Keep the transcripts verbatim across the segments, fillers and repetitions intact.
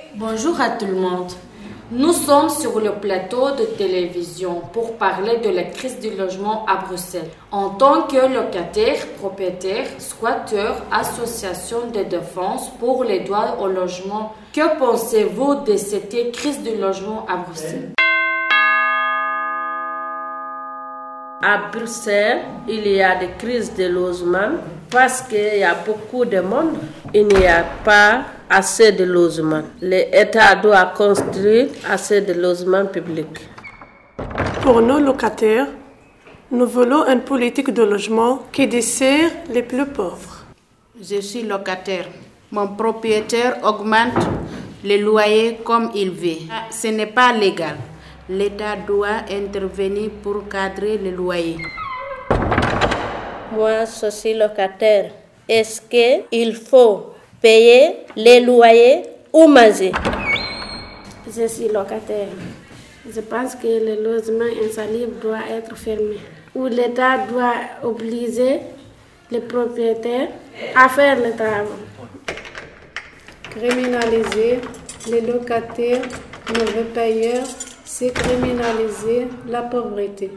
Bonjour à tout le monde. Nous sommes sur le plateau de télévision pour parler de la crise du logement à Bruxelles. En tant que locataire, propriétaire, squatteur, association de défense pour les droits au logement, que pensez-vous de cette crise du logement à Bruxelles? À Bruxelles, il y a des crises de logement parce qu'il y a beaucoup de monde. Il n'y a pas assez de logements. L'État doit construire assez de logements publics. Pour nos locataires, nous voulons une politique de logement qui dessert les plus pauvres. Je suis locataire. Mon propriétaire augmente les loyers comme il veut. Ce n'est pas légal. L'État doit intervenir pour cadrer les loyers. Moi, je suis locataire. Est-ce qu'il faut payer les loyers ou manger? Je suis locataire. Je pense que le logement insalubre doit être fermé. Ou l'État doit obliger les propriétaires à faire le travail. Criminaliser les locataires mauvais payeurs, c'est criminaliser la pauvreté.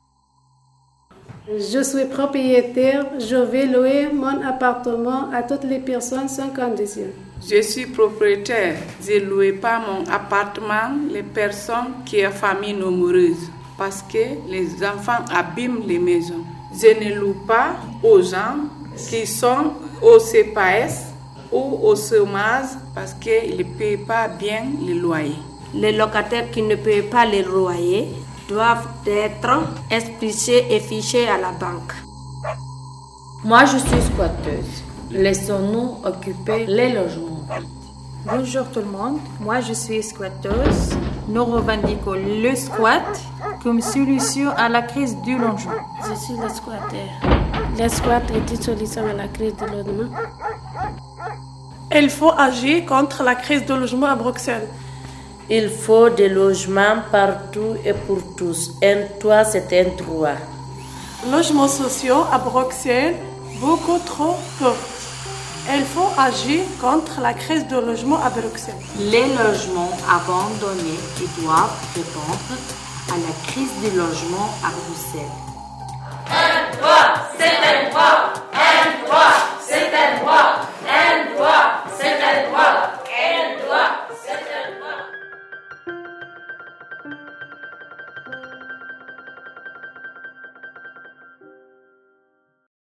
Je suis propriétaire, je vais louer mon appartement à toutes les personnes sans condition. Je suis propriétaire, je ne loue pas mon appartement les personnes qui ont famille nombreuse parce que les enfants abîment les maisons. Je ne loue pas aux gens qui sont au C P S ou au chômage parce qu'ils ne paient pas bien les loyers. Les locataires qui ne paient pas les loyers doivent être expulsés et fichés à la banque. Moi, je suis squatteuse. Laissons-nous occuper les logements. Bonjour tout le monde, moi je suis squatteuse. Nous revendiquons le squat comme solution à la crise du logement. Je suis le squatteur. Le squat est une solution à la crise du logement. Il faut agir contre la crise du logement à Bruxelles. Il faut des logements partout et pour tous. Un toit, c'est un droit. Logements sociaux à Bruxelles, beaucoup trop peu. Il faut agir contre la crise du logement à Bruxelles. Les logements abandonnés qui doivent répondre à la crise du logement à Bruxelles.